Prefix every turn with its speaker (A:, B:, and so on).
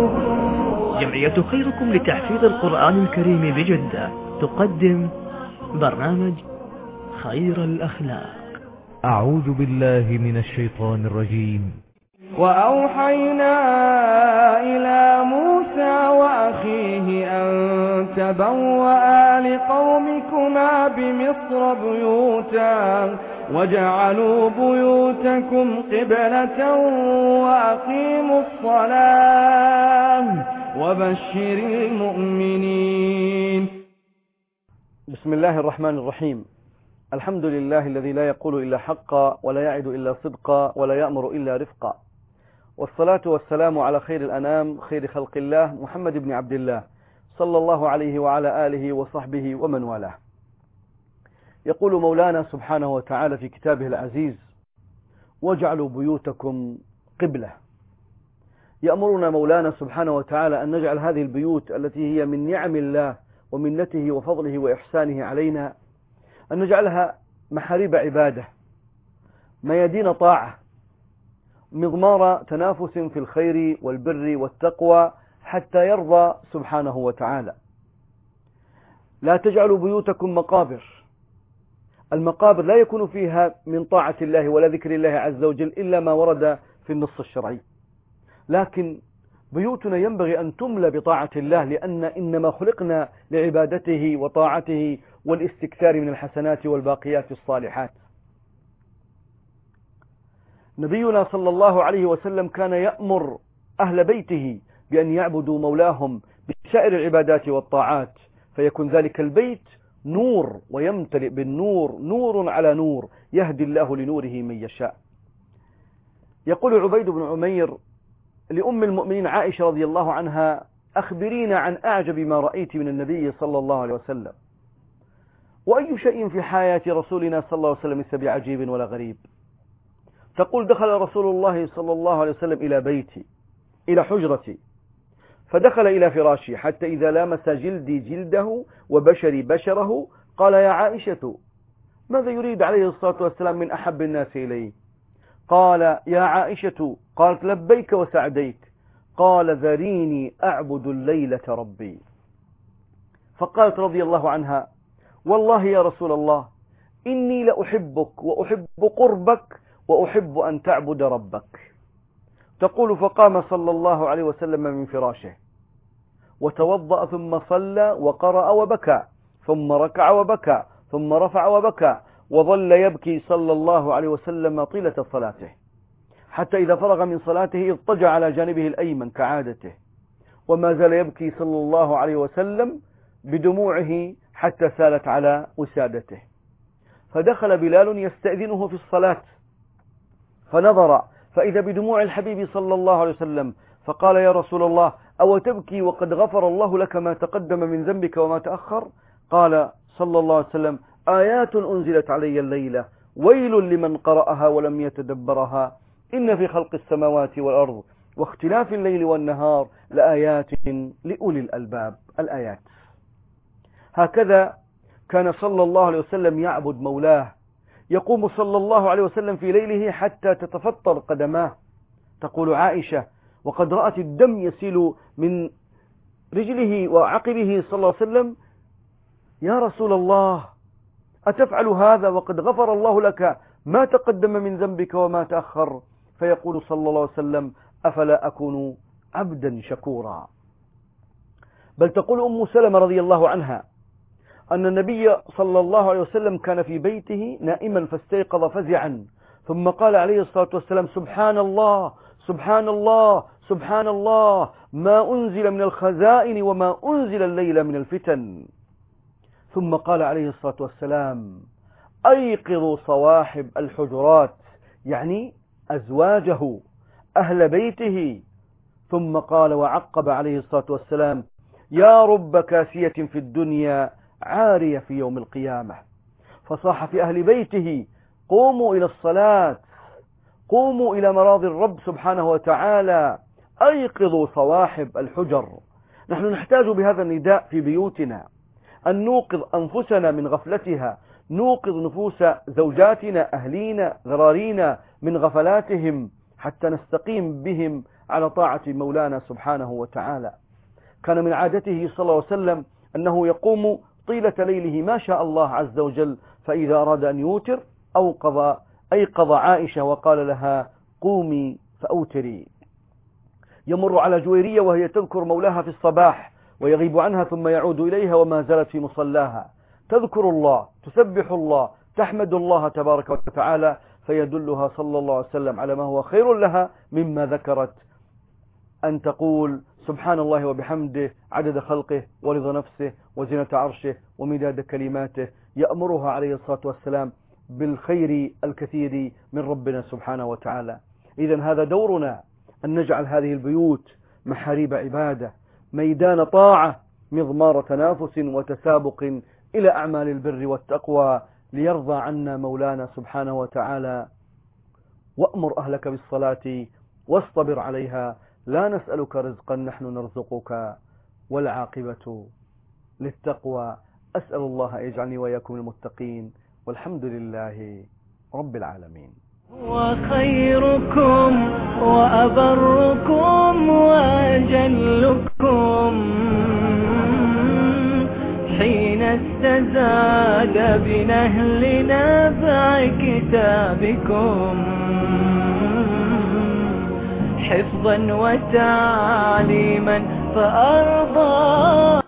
A: جمعية خيركم لتحفيظ القرآن الكريم بجدة تقدم برنامج خير الأخلاق.
B: أعوذ بالله من الشيطان الرجيم.
C: وأوحينا إلى موسى وأخيه أن تبوأ لقومكما بمصر بيوتا وجعلوا بيوتكم قبلة وأقيموا الصلاة وبشر المؤمنين.
D: بسم الله الرحمن الرحيم. الحمد لله الذي لا يقول إلا حقا ولا يعد إلا صدقا ولا يأمر إلا رفقا، والصلاة والسلام على خير الأنام خير خلق الله محمد بن عبد الله صلى الله عليه وعلى آله وصحبه ومن والاه. يقول مولانا سبحانه وتعالى في كتابه العزيز: واجعلوا بيوتكم قبلة. يأمرنا مولانا سبحانه وتعالى أن نجعل هذه البيوت التي هي من نعم الله ومنته وفضله وإحسانه علينا، أن نجعلها محاريب عبادة، ميادين طاعة، مضمار تنافس في الخير والبر والتقوى حتى يرضى سبحانه وتعالى. لا تجعلوا بيوتكم مقابر. المقابر لا يكون فيها من طاعة الله ولا ذكر الله عز وجل إلا ما ورد في النص الشرعي، لكن بيوتنا ينبغي أن تملى بطاعة الله، لأن إنما خلقنا لعبادته وطاعته والاستكثار من الحسنات والباقيات الصالحات. نبينا صلى الله عليه وسلم كان يأمر أهل بيته بأن يعبدوا مولاهم بسائر العبادات والطاعات، فيكون ذلك البيت نور ويمتلئ بالنور، نور على نور، يهدي الله لنوره من يشاء. يقول عبيد بن عمير لأم المؤمنين عائشة رضي الله عنها: أخبرينا عن أعجب ما رأيت من النبي صلى الله عليه وسلم، وأي شيء في حياة رسولنا صلى الله عليه وسلم ليس بعجيب ولا غريب. تقول: دخل رسول الله صلى الله عليه وسلم إلى بيتي، إلى حجرتي، فدخل إلى فراشي حتى إذا لامس جلدي جلده وبشري بشره قال: يا عائشة، ماذا يريد عليه الصلاة والسلام من أحب الناس إليه؟ قال: يا عائشة. قالت: لبيك وسعديك. قال: ذريني أعبد الليلة ربي. فقالت رضي الله عنها: والله يا رسول الله، إني لأحبك وأحب قربك وأحب أن تعبد ربك. تقول: فقام صلى الله عليه وسلم من فراشه وتوضأ ثم صلى وقرأ وبكى، ثم ركع وبكى، ثم رفع وبكى، وظل يبكي صلى الله عليه وسلم طيلة صلاته، حتى إذا فرغ من صلاته اضطجع على جانبه الأيمن كعادته، وما زال يبكي صلى الله عليه وسلم بدموعه حتى سالت على وسادته. فدخل بلال يستأذنه في الصلاة، فنظر فإذا بدموع الحبيب صلى الله عليه وسلم، فقال: يا رسول الله، أو تبكي وقد غفر الله لك ما تقدم من ذنبك وما تأخر؟ قال صلى الله عليه وسلم: آيات أنزلت علي الليلة، ويل لمن قرأها ولم يتدبرها، إن في خلق السماوات والأرض واختلاف الليل والنهار لآيات لأولي الألباب. الآيات. هكذا كان صلى الله عليه وسلم يعبد مولاه، يقوم صلى الله عليه وسلم في ليله حتى تتفطر قدماه. تقول عائشة: وقد رأت الدم يسيل من رجله وعقبه صلى الله عليه وسلم: يا رسول الله، أتفعل هذا وقد غفر الله لك ما تقدم من ذنبك وما تأخر؟ فيقول صلى الله عليه وسلم: أفلا أكون عبدا شكورا. بل تقول أم سلمة رضي الله عنها أن النبي صلى الله عليه وسلم كان في بيته نائما فاستيقظ فزعا، ثم قال عليه الصلاة والسلام: سبحان الله، سبحان الله، سبحان الله، ما أنزل من الخزائن وما أنزل الليل من الفتن. ثم قال عليه الصلاة والسلام: أيقظوا صواحب الحجرات، يعني أزواجه أهل بيته. ثم قال وعقب عليه الصلاة والسلام: يا رب كاسية في الدنيا عارية في يوم القيامة. فصاح في أهل بيته: قوموا إلى الصلاة، قوموا إلى مراضي الرب سبحانه وتعالى، أيقظوا صواحب الحجر. نحن نحتاج بهذا النداء في بيوتنا أن نوقظ أنفسنا من غفلتها، نوقظ نفوس زوجاتنا، أهلينا، ذرارينا من غفلاتهم، حتى نستقيم بهم على طاعة مولانا سبحانه وتعالى. كان من عادته صلى الله عليه وسلم أنه يقوم طيلة ليله ما شاء الله عز وجل، فإذا أراد أن يوتر أيقظ عائشة وقال لها قومي فأوتري. يمر على جويرية وهي تذكر مولاها في الصباح ويغيب عنها ثم يعود إليها وما زالت في مصلاها تذكر الله، تسبح الله، تحمد الله تبارك وتعالى، فيدلها صلى الله عليه وسلم على ما هو خير لها مما ذكرت، أن تقول سبحان الله وبحمده عدد خلقه ورضا نفسه وزنة عرشه ومداد كلماته. يأمرها عليه الصلاة والسلام بالخير الكثير من ربنا سبحانه وتعالى. إذن هذا دورنا، أن نجعل هذه البيوت محاريب عبادة، ميدان طاعة، مضمار تنافس وتسابق إلى أعمال البر والتقوى، ليرضى عنا مولانا سبحانه وتعالى. وأمر أهلك بالصلاة واصطبر عليها، لا نسألك رزقا نحن نرزقك، والعاقبة للتقوى. أسأل الله أن يجعلني وإياكم المتقين، والحمد لله رب العالمين.
A: وخيركم وأبركم وأجلكم حين استزاد بنهل نافع كتابكم حفظا وتعليما فأرضى